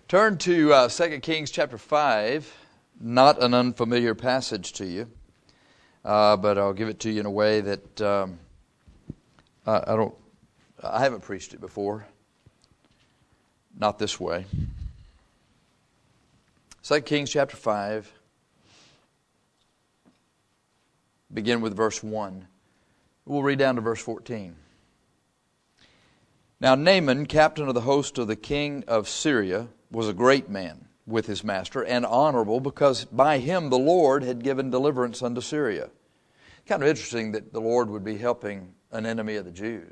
Turn to 2 Kings chapter 5, not an unfamiliar passage to you, but I'll give it to you in a way that I haven't preached it before, not this way. 2 Kings chapter 5, begin with verse 1. We'll read down to verse 14. Now Naaman, captain of the host of the king of Syria, was a great man with his master, and honorable, because by him the Lord had given deliverance unto Syria. Kind of interesting that the Lord would be helping an enemy of the Jews.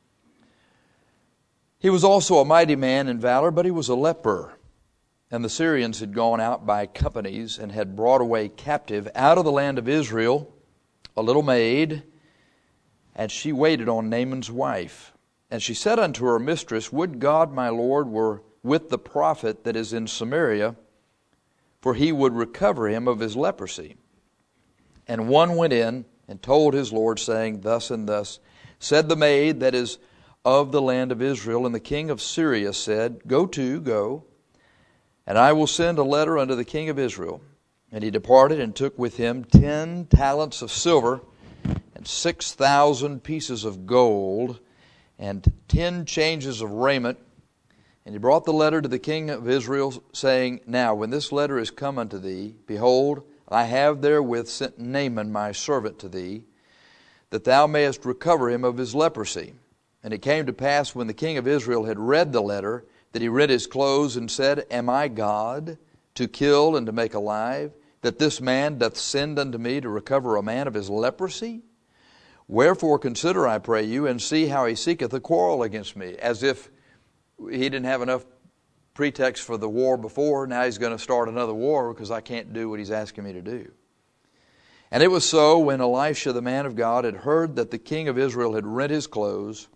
He was also a mighty man in valor, but he was a leper. And the Syrians had gone out by companies and had brought away captive out of the land of Israel a little maid, and she waited on Naaman's wife. And she said unto her mistress, Would God my Lord were with the prophet that is in Samaria, for he would recover him of his leprosy. And one went in and told his Lord, saying, Thus and thus said the maid that is of the land of Israel. And the king of Syria said, Go, and I will send a letter unto the king of Israel. And he departed and took with him 10 talents of silver and 6,000 pieces of gold and 10 changes of raiment. And he brought the letter to the king of Israel, saying, Now when this letter is come unto thee, behold, I have therewith sent Naaman my servant to thee, that thou mayest recover him of his leprosy. And it came to pass, when the king of Israel had read the letter, that he rent his clothes and said, Am I God, to kill and to make alive, that this man doth send unto me to recover a man of his leprosy? Wherefore consider, I pray you, and see how he seeketh a quarrel against me. As if he didn't have enough pretext for the war before, now he's going to start another war because I can't do what he's asking me to do. And it was so, when Elisha the man of God had heard that the king of Israel had rent his clothes,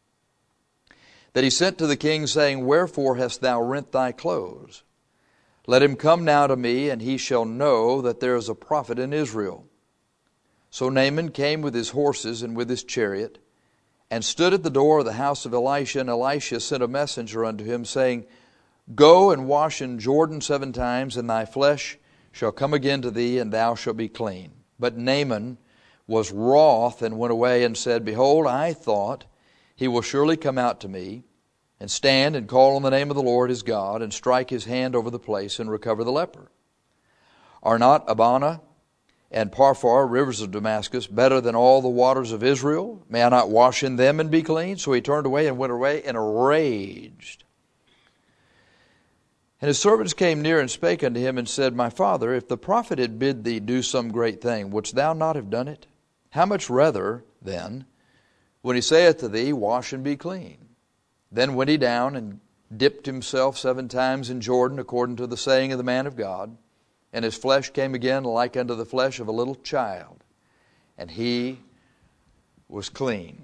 that he sent to the king, saying, Wherefore hast thou rent thy clothes? Let him come now to me, and he shall know that there is a prophet in Israel. So Naaman came with his horses and with his chariot, and stood at the door of the house of Elisha. And Elisha sent a messenger unto him, saying, Go and wash in Jordan 7 times, and thy flesh shall come again to thee, and thou shalt be clean. But Naaman was wroth, and went away, and said, Behold, I thought, he will surely come out to me, and stand and call on the name of the Lord his God, and strike his hand over the place, and recover the leper. Are not Abana and Pharpar, rivers of Damascus, better than all the waters of Israel? May I not wash in them and be clean? So he turned away and went away enraged. And his servants came near and spake unto him, and said, My father, if the prophet had bid thee do some great thing, wouldst thou not have done it? How much rather, then, when he saith to thee, Wash and be clean? Then went he down and dipped himself 7 times in Jordan, according to the saying of the man of God. And his flesh came again like unto the flesh of a little child, and he was clean.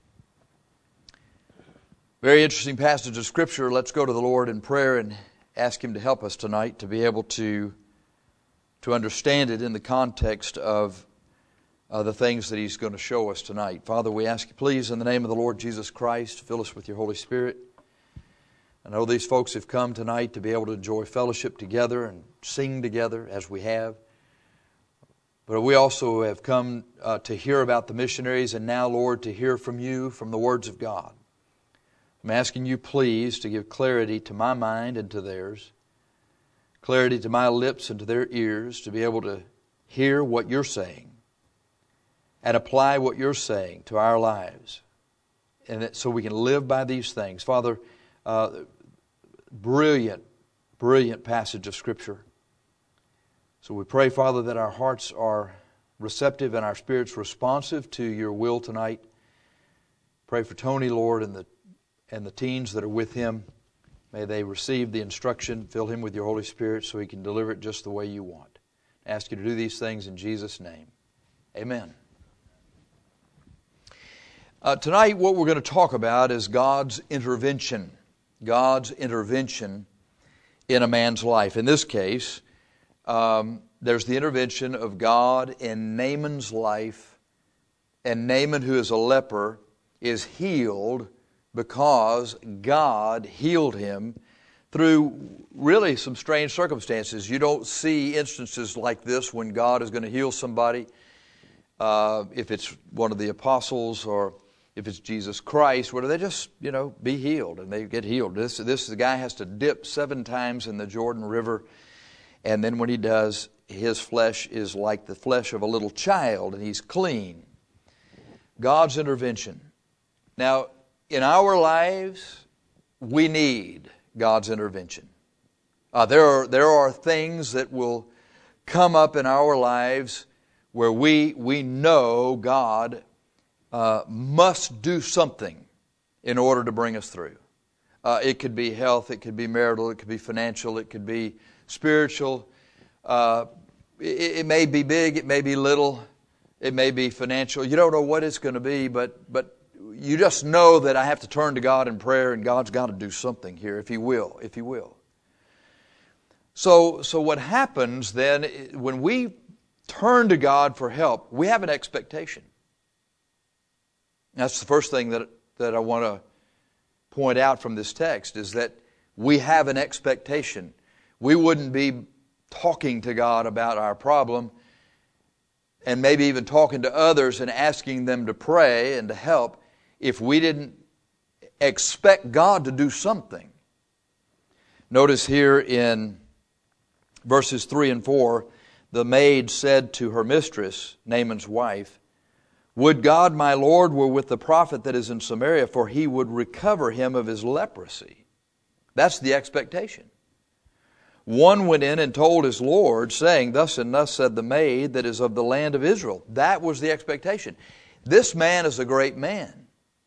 Very interesting passage of Scripture. Let's go to the Lord in prayer and ask Him to help us tonight to be able to understand it in the context of the things that He's going to show us tonight. Father, we ask you, please, in the name of the Lord Jesus Christ, fill us with your Holy Spirit. I know these folks have come tonight to be able to enjoy fellowship together and sing together as we have. But we also have come to hear about the missionaries, and now, Lord, to hear from you, from the words of God. I'm asking you, please, to give clarity to my mind and to theirs, clarity to my lips and to their ears, to be able to hear what you're saying and apply what you're saying to our lives, and that so we can live by these things. Father, brilliant passage of Scripture. So we pray, Father, that our hearts are receptive and our spirits responsive to your will tonight. Pray for Tony, Lord, and the teens that are with him. May they receive the instruction, fill him with your Holy Spirit so he can deliver it just the way you want. I ask you to do these things in Jesus' name. Amen. Tonight what we're going to talk about is God's intervention. God's intervention in a man's life. In this case, there's the intervention of God in Naaman's life, and Naaman, who is a leper, is healed because God healed him through really some strange circumstances. You don't see instances like this when God is going to heal somebody. If it's one of the apostles or if it's Jesus Christ, where they just, be healed and they get healed. The guy has to dip 7 times in the Jordan River, and then when he does, his flesh is like the flesh of a little child, and he's clean. God's intervention. Now, in our lives, we need God's intervention. There are things that will come up in our lives where we know God must do something in order to bring us through. It could be health, it could be marital, it could be financial, it could be spiritual. It may be big, it may be little, it may be financial. You don't know what it's going to be, but you just know that I have to turn to God in prayer, and God's got to do something here, if He will. So what happens then, when we turn to God for help, we have an expectation. That's the first thing that I want to point out from this text, is that we have an expectation. We wouldn't be talking to God about our problem and maybe even talking to others and asking them to pray and to help if we didn't expect God to do something. Notice here in verses 3 and 4, the maid said to her mistress, Naaman's wife, "Would God my Lord were with the prophet that is in Samaria, for he would recover him of his leprosy." That's the expectation. One went in and told his Lord, saying, "Thus and thus said the maid that is of the land of Israel." That was the expectation. This man is a great man.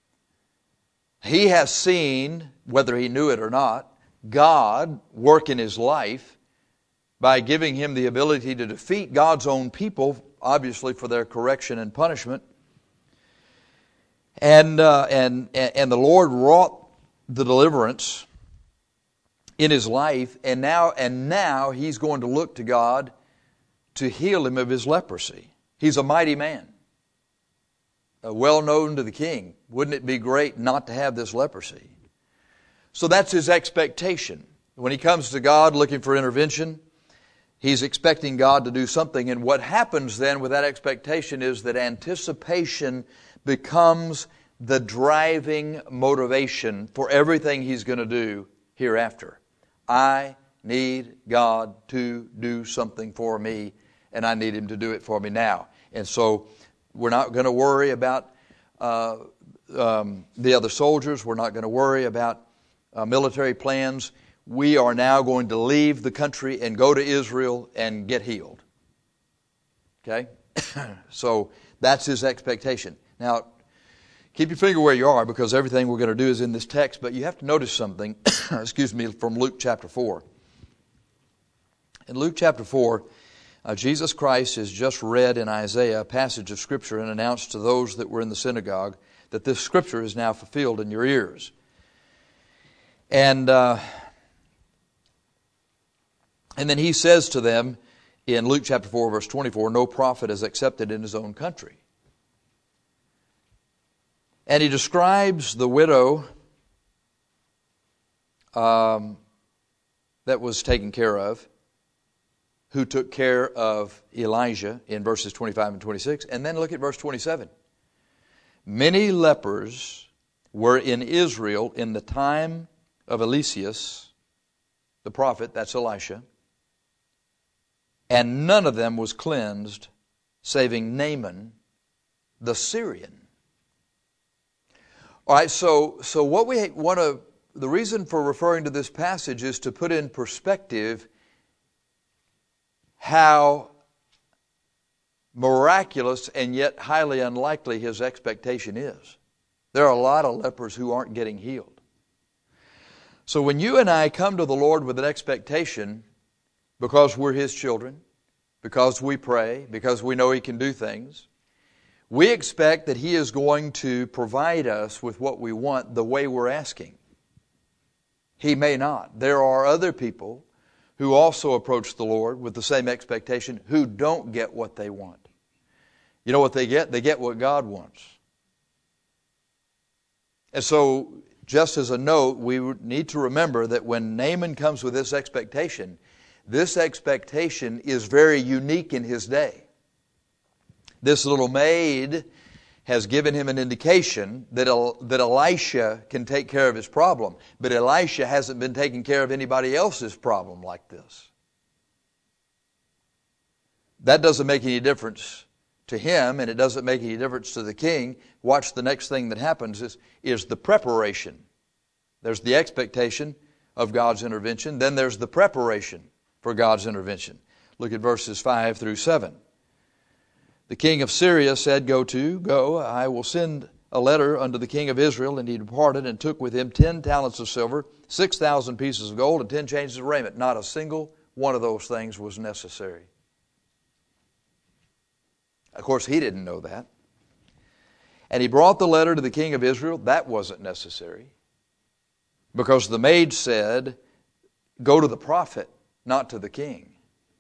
He has seen, whether he knew it or not, God work in his life by giving him the ability to defeat God's own people, obviously for their correction and punishment. And the Lord wrought the deliverance in his life, and now he's going to look to God to heal him of his leprosy. He's a mighty man, well known to the king. Wouldn't it be great not to have this leprosy? So that's his expectation. When he comes to God looking for intervention, he's expecting God to do something. And what happens then with that expectation is that anticipation becomes the driving motivation for everything he's going to do hereafter. I need God to do something for me, and I need Him to do it for me now. And so we're not going to worry about the other soldiers. We're not going to worry about military plans. We are now going to leave the country and go to Israel and get healed. Okay? So that's his expectation. Now, keep your finger where you are, because everything we're going to do is in this text, but you have to notice something, from Luke chapter 4. In Luke chapter 4, Jesus Christ has just read in Isaiah a passage of Scripture and announced to those that were in the synagogue that this Scripture is now fulfilled in your ears. And then he says to them in Luke chapter 4, verse 24, "No prophet is accepted in his own country." And he describes the widow that was taken care of, who took care of Elijah in verses 25 and 26. And then look at verse 27. "Many lepers were in Israel in the time of Eliseus, the prophet," that's Elisha, "and none of them was cleansed, saving Naaman the Syrian." All right, so what we want to, the reason for referring to this passage is to put in perspective how miraculous and yet highly unlikely his expectation is. There are a lot of lepers who aren't getting healed. So when you and I come to the Lord with an expectation, because we're His children, because we pray, because we know He can do things, we expect that He is going to provide us with what we want the way we're asking. He may not. There are other people who also approach the Lord with the same expectation who don't get what they want. You know what they get? They get what God wants. And so just as a note, we need to remember that when Naaman comes with this expectation is very unique in his day. This little maid has given him an indication that Elisha can take care of his problem. But Elisha hasn't been taking care of anybody else's problem like this. That doesn't make any difference to him, and it doesn't make any difference to the king. Watch the next thing that happens is the preparation. There's the expectation of God's intervention. Then there's the preparation for God's intervention. Look at verses 5 through 7. The king of Syria said, Go, I will send a letter unto the king of Israel. And he departed and took with him 10 talents of silver, 6,000 pieces of gold, and 10 changes of raiment. Not a single one of those things was necessary. Of course, he didn't know that. And he brought the letter to the king of Israel. That wasn't necessary. Because the maid said, Go to the prophet, not to the king.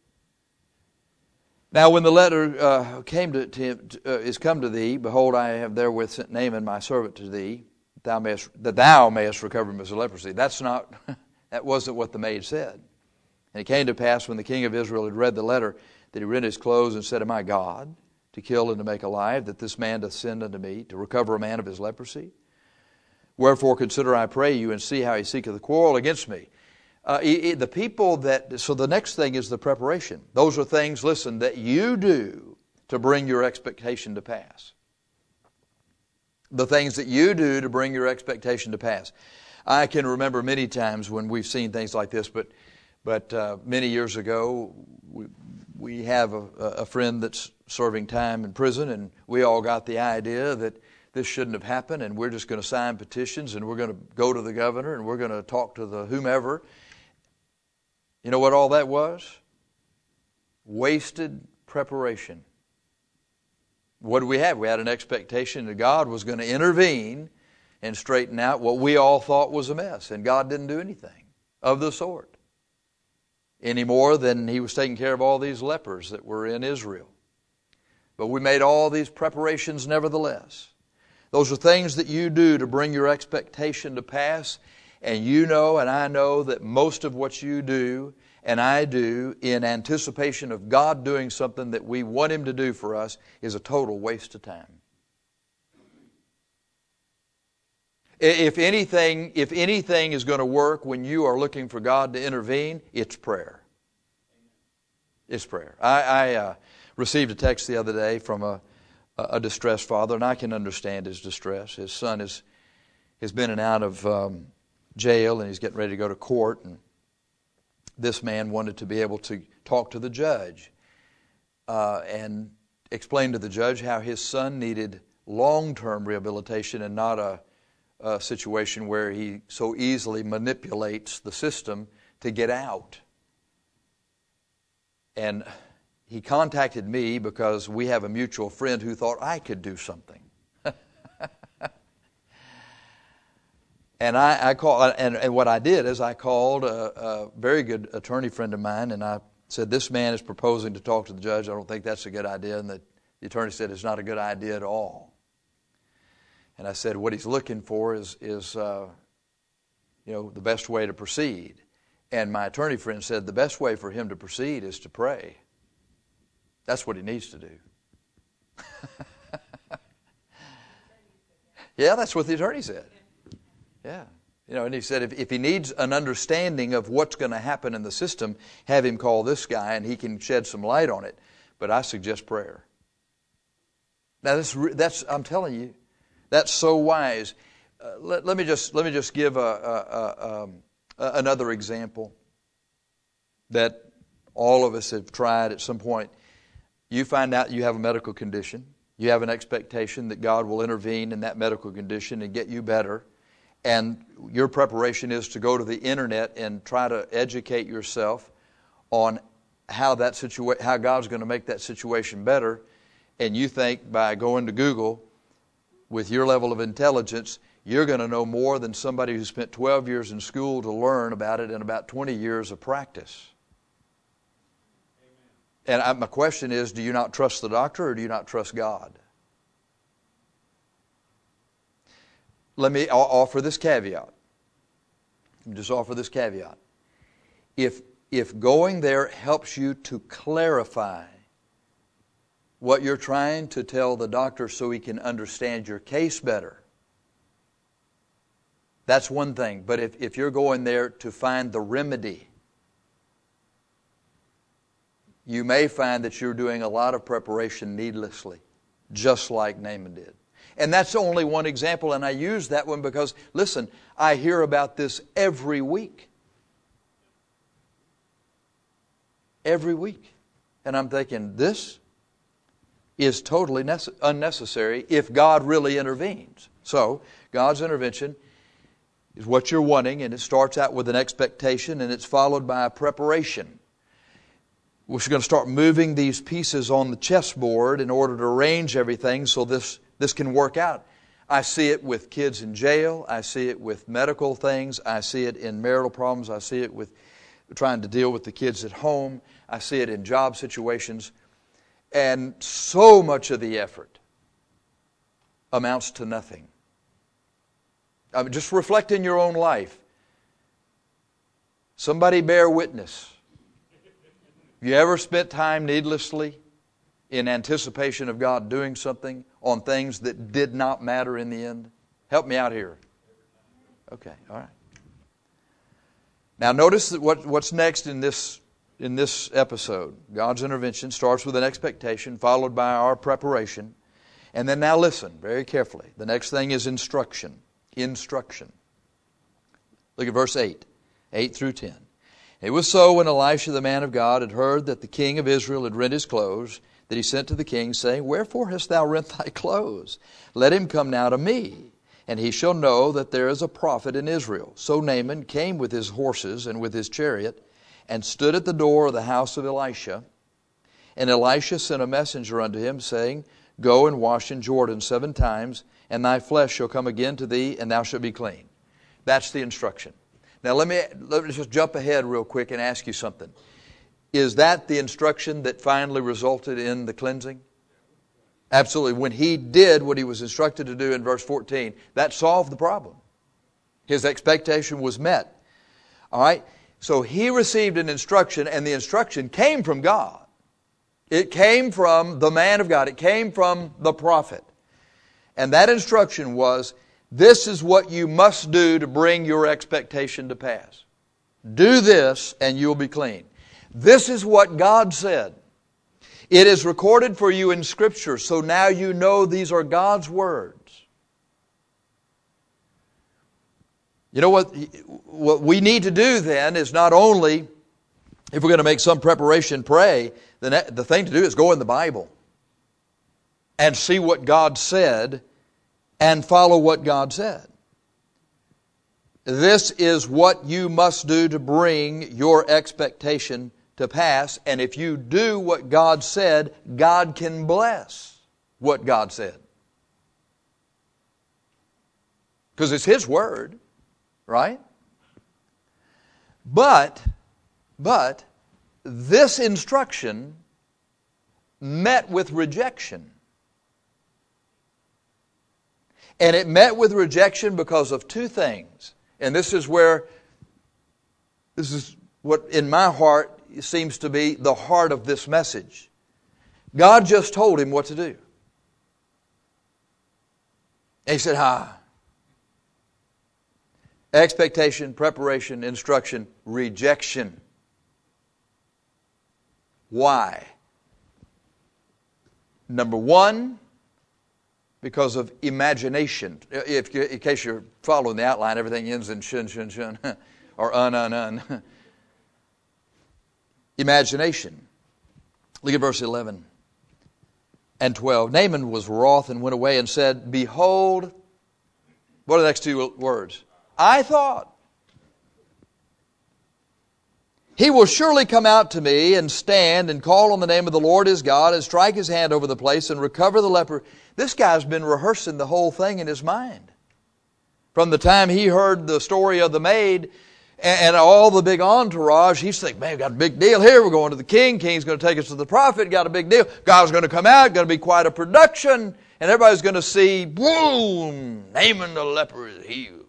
Now when the letter came to him, is come to thee, behold, I have therewith sent Naaman my servant to thee, that thou mayest recover him of his leprosy. That wasn't what the maid said. And it came to pass when the king of Israel had read the letter, that he rent his clothes and said, Am I God, to kill and to make alive, that this man doth send unto me, to recover a man of his leprosy? Wherefore consider, I pray you, and see how he seeketh a quarrel against me. So the next thing is the preparation. Those are things, listen, that you do to bring your expectation to pass. The things that you do to bring your expectation to pass. I can remember many times when we've seen things like this, but many years ago, we have a friend that's serving time in prison, and we all got the idea that this shouldn't have happened, and we're just going to sign petitions, and we're going to go to the governor, and we're going to talk to the whomever. You know what all that was? Wasted preparation. What did we have? We had an expectation that God was going to intervene and straighten out what we all thought was a mess. And God didn't do anything of the sort. Any more than He was taking care of all these lepers that were in Israel. But we made all these preparations nevertheless. Those are things that you do to bring your expectation to pass. And you know and I know that most of what you do and I do in anticipation of God doing something that we want Him to do for us is a total waste of time. If anything is going to work when you are looking for God to intervene, it's prayer. It's prayer. I received a text the other day from a distressed father, and I can understand his distress. His son has been in and out of jail, and he's getting ready to go to court, and this man wanted to be able to talk to the judge and explain to the judge how his son needed long-term rehabilitation and not a situation where he so easily manipulates the system to get out. And he contacted me because we have a mutual friend who thought I could do something. And I called, and what I did is I called a very good attorney friend of mine, and I said, this man is proposing to talk to the judge. I don't think that's a good idea. And the attorney said, it's not a good idea at all. And I said, what he's looking for is the best way to proceed. And my attorney friend said, the best way for him to proceed is to pray. That's what he needs to do. Yeah, that's what the attorney said. Yeah. And he said if he needs an understanding of what's going to happen in the system, have him call this guy and he can shed some light on it. But I suggest prayer. Now that's I'm telling you, that's so wise. Let me just give another example that all of us have tried at some point. You find out you have a medical condition. You have an expectation that God will intervene in that medical condition and get you better. And your preparation is to go to the internet and try to educate yourself on how God's going to make that situation better. And you think by going to Google with your level of intelligence, you're going to know more than somebody who spent 12 years in school to learn about it and about 20 years of practice. Amen. And my question is, do you not trust the doctor or do you not trust God? let me offer this caveat. Just offer this caveat. If going there helps you to clarify what you're trying to tell the doctor so he can understand your case better, that's one thing. But if you're going there to find the remedy, you may find that you're doing a lot of preparation needlessly, just like Naaman did. And that's only one example, and I use that one because, listen, I hear about this every week. Every week. And I'm thinking, this is totally unnecessary if God really intervenes. So, God's intervention is what you're wanting, and it starts out with an expectation, and it's followed by a preparation. We're going to start moving these pieces on the chessboard in order to arrange everything so this can work out. I see it with kids in jail. I see it with medical things. I see it in marital problems. I see it with trying to deal with the kids at home. I see it in job situations. And so much of the effort amounts to nothing. I mean, just reflect in your own life. Somebody bear witness. Have you ever spent time needlessly in anticipation of God doing something on things that did not matter in the end? Help me out here. Okay, all right. Now notice that what's next in this episode. God's intervention starts with an expectation, followed by our preparation. And then now listen very carefully. The next thing is instruction. Instruction. Look at verse 8. 8 through 10. It was so when Elisha the man of God had heard that the king of Israel had rent his clothes, that he sent to the king, saying, Wherefore hast thou rent thy clothes? Let him come now to me, and he shall know that there is a prophet in Israel. So Naaman came with his horses and with his chariot, and stood at the door of the house of Elisha. And Elisha sent a messenger unto him, saying, Go and wash in Jordan 7 times, and thy flesh shall come again to thee, and thou shalt be clean. That's the instruction. Now let me just jump ahead real quick and ask you something. Is that the instruction that finally resulted in the cleansing? Absolutely. When he did what he was instructed to do in verse 14, that solved the problem. His expectation was met. All right? So he received an instruction, and the instruction came from God. It came from the man of God. It came from the prophet. And that instruction was, this is what you must do to bring your expectation to pass. Do this and you'll be clean. This is what God said. It is recorded for you in Scripture, so now you know these are God's words. You know what we need to do then is not only, if we're going to make some preparation, pray, the thing to do is go in the Bible and see what God said and follow what God said. This is what you must do to bring your expectation to pass. And if you do what God said, God can bless what God said. Because it's His Word, right? But this instruction met with rejection. And it met with rejection because of 2 things. And this is what in my heart seems to be the heart of this message. God just told him what to do. And he said, expectation, preparation, instruction, rejection. Why? Number 1, because of imagination. In case you're following the outline, everything ends in shun, shun, shun, or un. Imagination. Look at verse 11 and 12. Naaman was wroth and went away and said, Behold, what are the next 2 words? I thought, he will surely come out to me and stand and call on the name of the Lord his God and strike his hand over the place and recover the leper. This guy's been rehearsing the whole thing in his mind. From the time he heard the story of the maid, And all the big entourage, he's thinking, man, we got a big deal here. We're going to the king. King's going to take us to the prophet. Got a big deal. God's going to come out. Going to be quite a production. And everybody's going to see, boom, Naaman the leper is healed.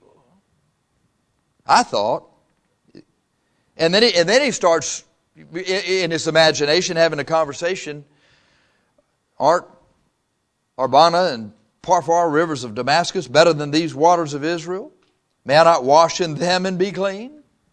I thought. And then he starts, in his imagination, having a conversation. Aren't Abana and Pharpar, rivers of Damascus, better than these waters of Israel? May I not wash in them and be clean?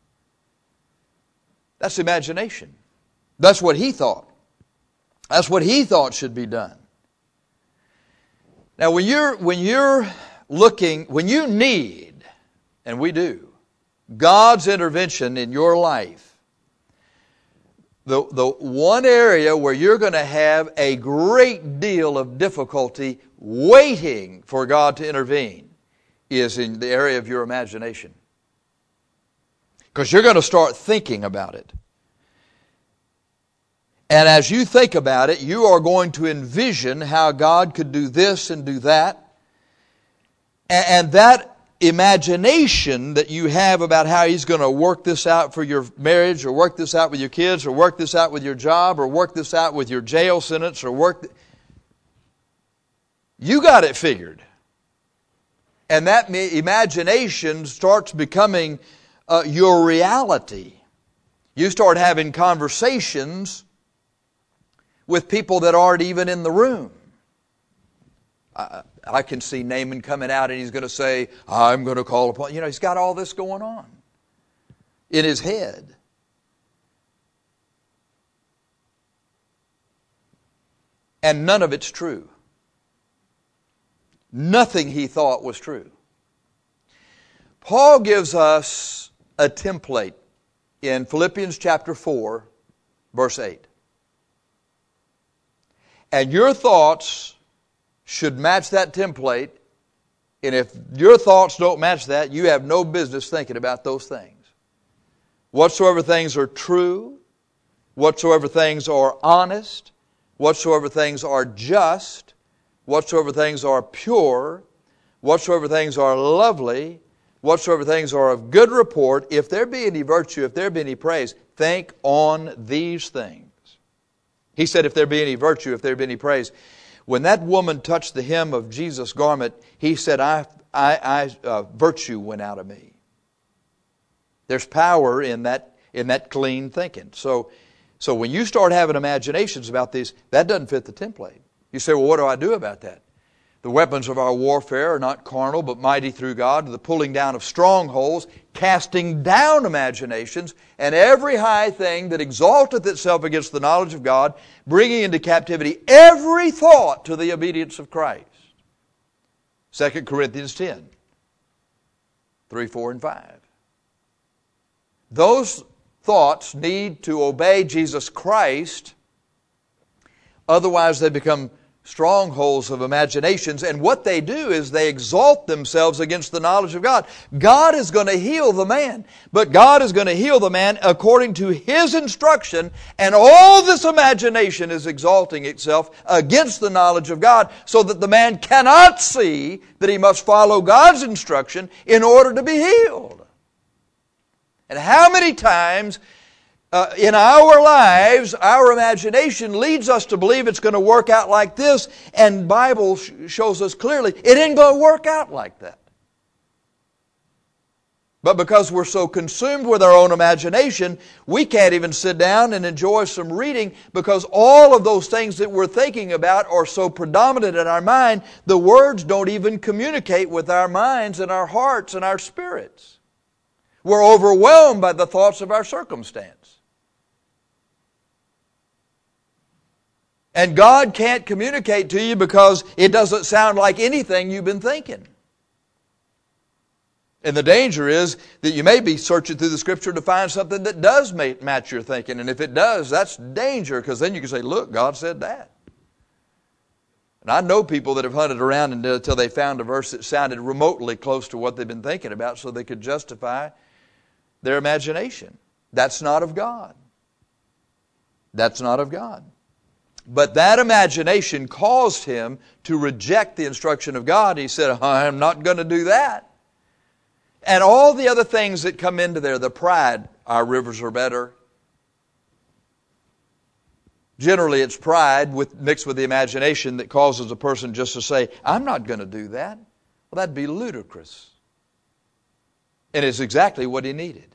That's imagination. That's what he thought. That's what he thought should be done. Now, when you're looking, when you need, and we do, God's intervention in your life, the one area where you're going to have a great deal of difficulty waiting for God to intervene is in the area of your imagination. Because you're going to start thinking about it. And as you think about it, you are going to envision how God could do this and do that. And that imagination that you have about how He's going to work this out for your marriage, or work this out with your kids, or work this out with your job, or work this out with your jail sentence, or you got it figured. And that imagination starts becoming your reality. You start having conversations with people that aren't even in the room. I can see Naaman coming out and he's going to say, I'm going to call upon... he's got all this going on in his head. And none of it's true. Nothing he thought was true. Paul gives us a template in Philippians chapter 4, verse 8. And your thoughts should match that template. And if your thoughts don't match that, you have no business thinking about those things. Whatsoever things are true, whatsoever things are honest, whatsoever things are just, whatsoever things are pure, whatsoever things are lovely, whatsoever things are of good report, if there be any virtue, if there be any praise, think on these things. He said, if there be any virtue, if there be any praise. When that woman touched the hem of Jesus' garment, he said, virtue went out of me. There's power in that clean thinking. So when you start having imaginations about these, that doesn't fit the template. You say, well, what do I do about that? The weapons of our warfare are not carnal, but mighty through God, to the pulling down of strongholds, casting down imaginations, and every high thing that exalteth itself against the knowledge of God, bringing into captivity every thought to the obedience of Christ. 2 Corinthians 10, 3, 4, and 5. Those thoughts need to obey Jesus Christ, otherwise they become strongholds of imaginations, and what they do is they exalt themselves against the knowledge of God. God is going to heal the man, but God is going to heal the man according to His instruction, and all this imagination is exalting itself against the knowledge of God, so that the man cannot see that he must follow God's instruction in order to be healed. And how many times in our lives, our imagination leads us to believe it's going to work out like this, and the Bible shows us clearly it ain't going to work out like that. But because we're so consumed with our own imagination, we can't even sit down and enjoy some reading, because all of those things that we're thinking about are so predominant in our mind, the words don't even communicate with our minds and our hearts and our spirits. We're overwhelmed by the thoughts of our circumstance. And God can't communicate to you because it doesn't sound like anything you've been thinking. And the danger is that you may be searching through the Scripture to find something that does match your thinking. And if it does, that's danger, because then you can say, look, God said that. And I know people that have hunted around until they found a verse that sounded remotely close to what they've been thinking about, so they could justify their imagination. That's not of God. That's not of God. But that imagination caused him to reject the instruction of God. He said, I'm not going to do that. And all the other things that come into there, the pride, our rivers are better. Generally, it's pride mixed with the imagination that causes a person just to say, I'm not going to do that. Well, that'd be ludicrous. And it's exactly what he needed.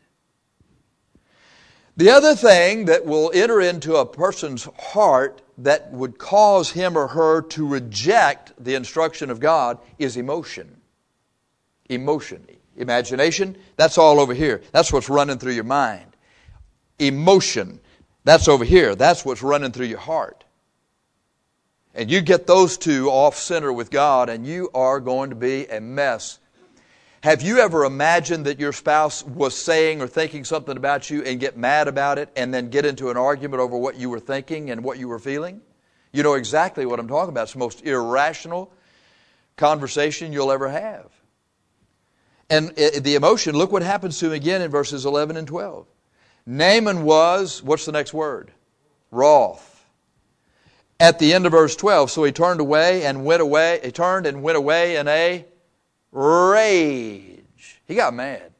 The other thing that will enter into a person's heart that would cause him or her to reject the instruction of God is emotion. Emotion. Imagination, that's all over here. That's what's running through your mind. Emotion, that's over here. That's what's running through your heart. And you get those two off center with God and you are going to be a mess. Have you ever imagined that your spouse was saying or thinking something about you and get mad about it and then get into an argument over what you were thinking and what you were feeling? You know exactly what I'm talking about. It's the most irrational conversation you'll ever have. And the emotion, look what happens to him again in verses 11 and 12. Naaman was, what's the next word? Wroth. At the end of verse 12, so he turned and went away in a rage. He got mad.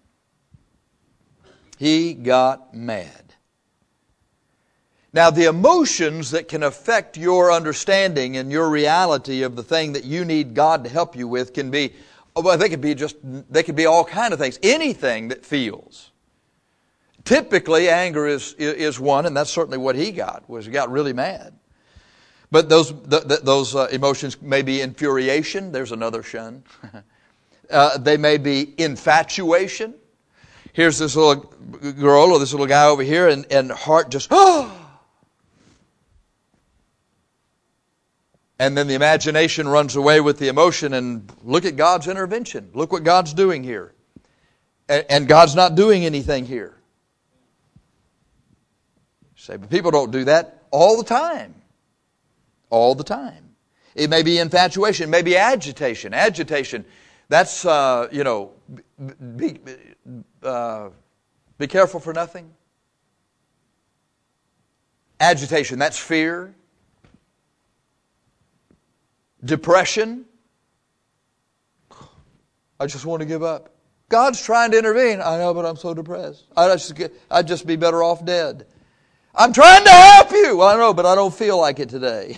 He got mad. Now, the emotions that can affect your understanding and your reality of the thing that you need God to help you with can be, well, they could be all kind of things. Anything that feels. Typically, anger is one, and that's certainly what he got really mad. But those emotions may be infuriation. There's another shun. They may be infatuation. Here's this little girl or this little guy over here, and heart just, oh! And then the imagination runs away with the emotion, and look at God's intervention. Look what God's doing here. And God's not doing anything here. Say, but people don't do that all the time. All the time. It may be infatuation. It may be agitation. Agitation. That's, be careful for nothing. Agitation, that's fear. Depression. I just want to give up. God's trying to intervene. I know, but I'm so depressed. I'd just be better off dead. I'm trying to help you. Well, I know, but I don't feel like it today.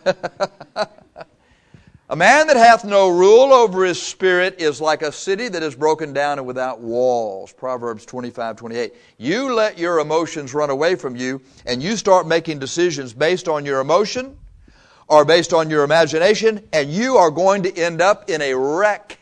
A man that hath no rule over his spirit is like a city that is broken down and without walls. Proverbs 25:28. You let your emotions run away from you and you start making decisions based on your emotion or based on your imagination, and you are going to end up in a wreck.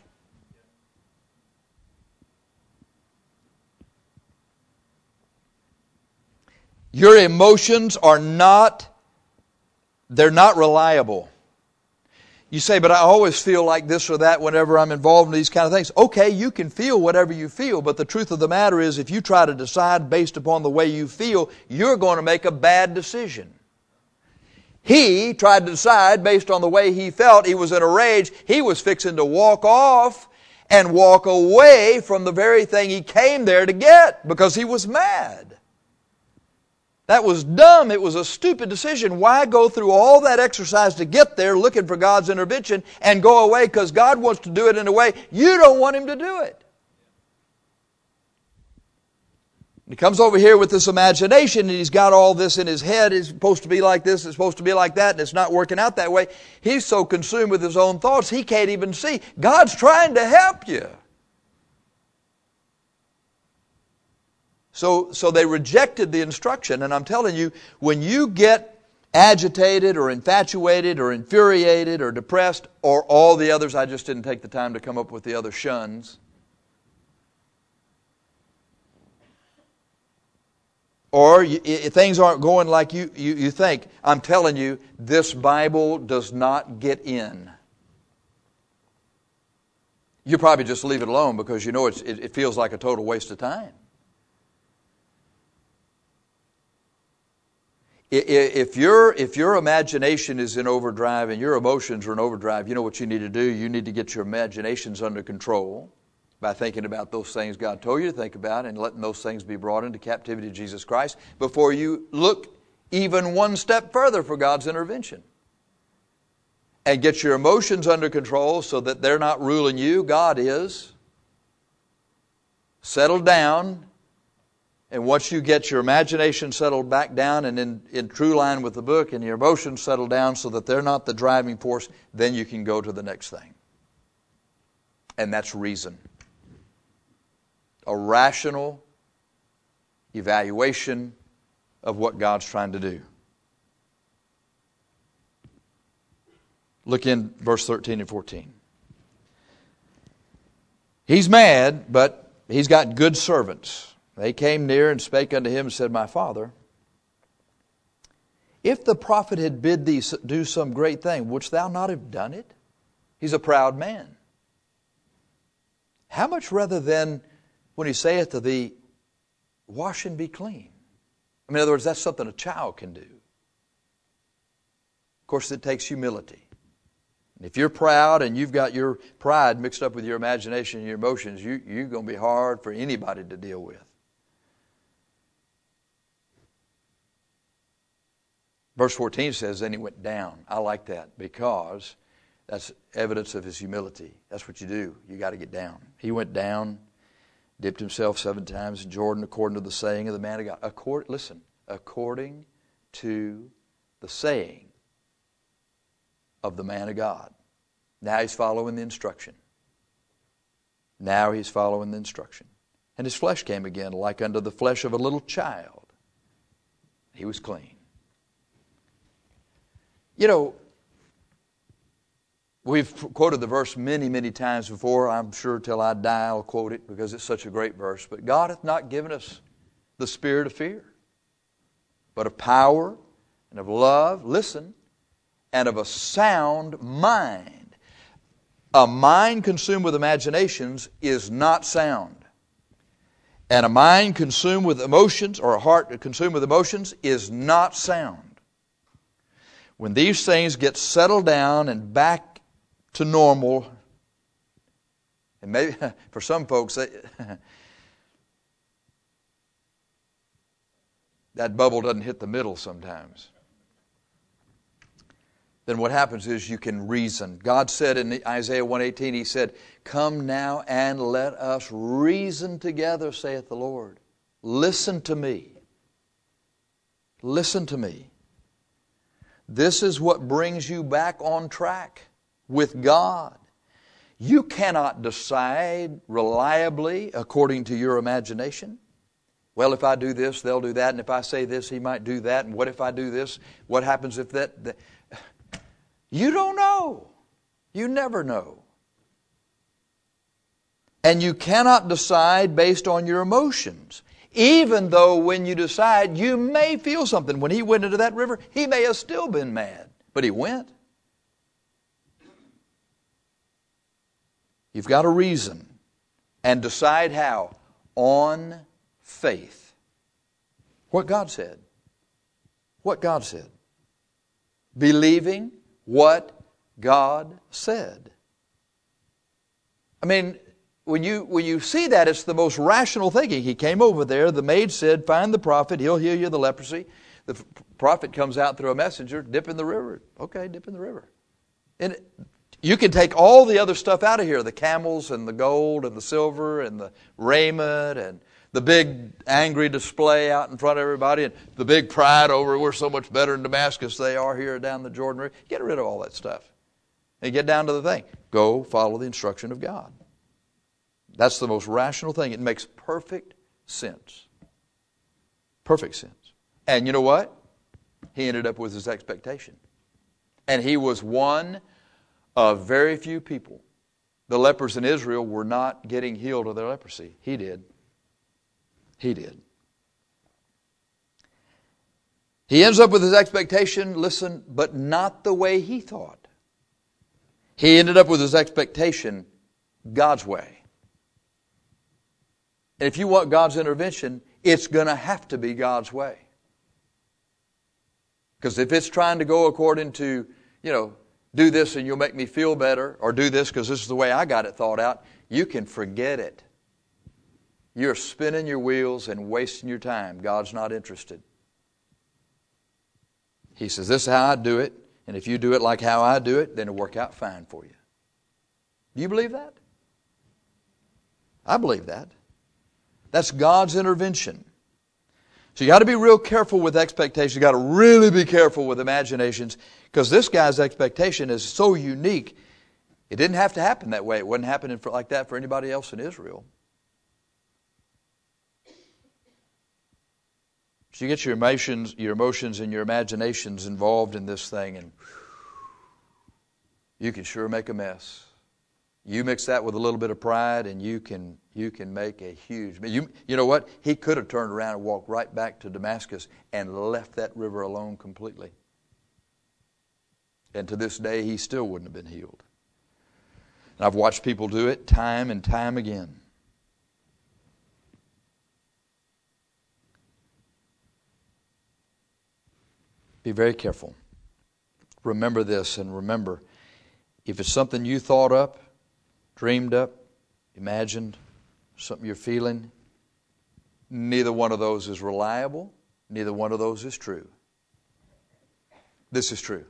Your emotions are not reliable. You say, but I always feel like this or that whenever I'm involved in these kind of things. Okay, you can feel whatever you feel, but the truth of the matter is if you try to decide based upon the way you feel, you're going to make a bad decision. He tried to decide based on the way he felt. He was in a rage. He was fixing to walk off and walk away from the very thing he came there to get because he was mad. That was dumb. It was a stupid decision. Why go through all that exercise to get there looking for God's intervention and go away because God wants to do it in a way you don't want Him to do it? He comes over here with this imagination and he's got all this in his head. It's supposed to be like this, it's supposed to be like that, and it's not working out that way. He's so consumed with his own thoughts, he can't even see. God's trying to help you. So they rejected the instruction, and I'm telling you, when you get agitated or infatuated or infuriated or depressed or all the others, I just didn't take the time to come up with the other shuns, or things aren't going like you think, I'm telling you, this Bible does not get in. You probably just leave it alone because you know it feels like a total waste of time. If your imagination is in overdrive and your emotions are in overdrive, you know what you need to do? You need to get your imaginations under control by thinking about those things God told you to think about and letting those things be brought into captivity to Jesus Christ before you look even one step further for God's intervention. And get your emotions under control so that they're not ruling you. God is. settle down, and once you get your imagination settled back down and in true line with the book and your emotions settle down so that they're not the driving force, then you can go to the next thing. And that's reason. A rational evaluation of what God's trying to do. Look in verse 13 and 14. He's mad, but he's got good servants. They came near and spake unto him and said, My father, if the prophet had bid thee do some great thing, wouldst thou not have done it? He's a proud man. How much rather then, when he saith to thee, Wash and be clean? I mean, in other words, that's something a child can do. Of course, it takes humility. If you're proud and you've got your pride mixed up with your imagination and your emotions, you're going to be hard for anybody to deal with. Verse 14 says, then he went down. I like that because that's evidence of his humility. That's what you do. You got to get down. He went down, dipped himself 7 times in Jordan according to the saying of the man of God. According to the saying of the man of God. Now he's following the instruction. And his flesh came again like unto the flesh of a little child. He was clean. You know, we've quoted the verse many, many times before. I'm sure till I die I'll quote it because it's such a great verse. But God hath not given us the spirit of fear, but of power and of love, listen, and of a sound mind. A mind consumed with imaginations is not sound. And a mind consumed with emotions, or a heart consumed with emotions, is not sound. When these things get settled down and back to normal, and maybe for some folks, that bubble doesn't hit the middle sometimes. Then what happens is you can reason. God said in Isaiah 1:18, He said, Come now and let us reason together, saith the Lord. Listen to me. Listen to me. This is what brings you back on track with God. You cannot decide reliably according to your imagination. Well, if I do this, they'll do that. And if I say this, he might do that. And what if I do this? What happens if that? You don't know. You never know. And you cannot decide based on your emotions. Even though when you decide, you may feel something. When he went into that river, he may have still been mad. But he went. You've got to reason and decide how. On faith. What God said. What God said. Believing what God said. I mean, when you see that, it's the most rational thinking. He came over there. The maid said, find the prophet. He'll heal you of the leprosy. The prophet comes out through a messenger. Dip in the river. Okay, dip in the river. And you can take all the other stuff out of here. The camels and the gold and the silver and the raiment and the big angry display out in front of everybody and the big pride over we're so much better in Damascus they are here down the Jordan River. Get rid of all that stuff. And get down to the thing. Go follow the instruction of God. That's the most rational thing. It makes perfect sense. Perfect sense. And you know what? He ended up with his expectation. And he was one of very few people. The lepers in Israel were not getting healed of their leprosy. He did. He did. He ends up with his expectation, listen, but not the way he thought. He ended up with his expectation God's way. And if you want God's intervention, it's going to have to be God's way. Because if it's trying to go according to, do this and you'll make me feel better, or do this because this is the way I got it thought out, you can forget it. You're spinning your wheels and wasting your time. God's not interested. He says, this is how I do it, and if you do it like how I do it, then it'll work out fine for you. Do you believe that? I believe that. That's God's intervention. So you got to be real careful with expectations. You got to really be careful with imaginations, because this guy's expectation is so unique. It didn't have to happen that way. It wasn't happening like that for anybody else in Israel. So you get your emotions and your imaginations involved in this thing, and you can sure make a mess. You mix that with a little bit of pride, and you can make a huge... You know what? He could have turned around and walked right back to Damascus and left that river alone completely. And to this day, he still wouldn't have been healed. And I've watched people do it time and time again. Be very careful. Remember this, and remember, if it's something you thought up, dreamed up, imagined, something you're feeling, neither one of those is reliable. Neither one of those is true. This is true.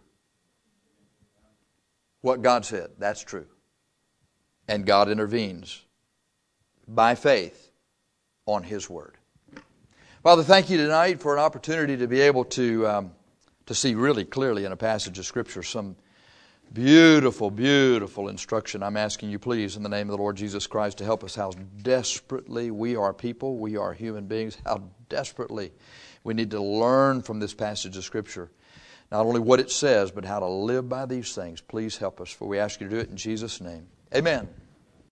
What God said, that's true. And God intervenes by faith on His Word. Father, thank you tonight for an opportunity to be able to see really clearly in a passage of Scripture some beautiful, beautiful instruction. I'm asking you, please, in the name of the Lord Jesus Christ, to help us how desperately we are people, we are human beings, how desperately we need to learn from this passage of Scripture. Not only what it says, but how to live by these things. Please help us, for we ask you to do it in Jesus' name. Amen.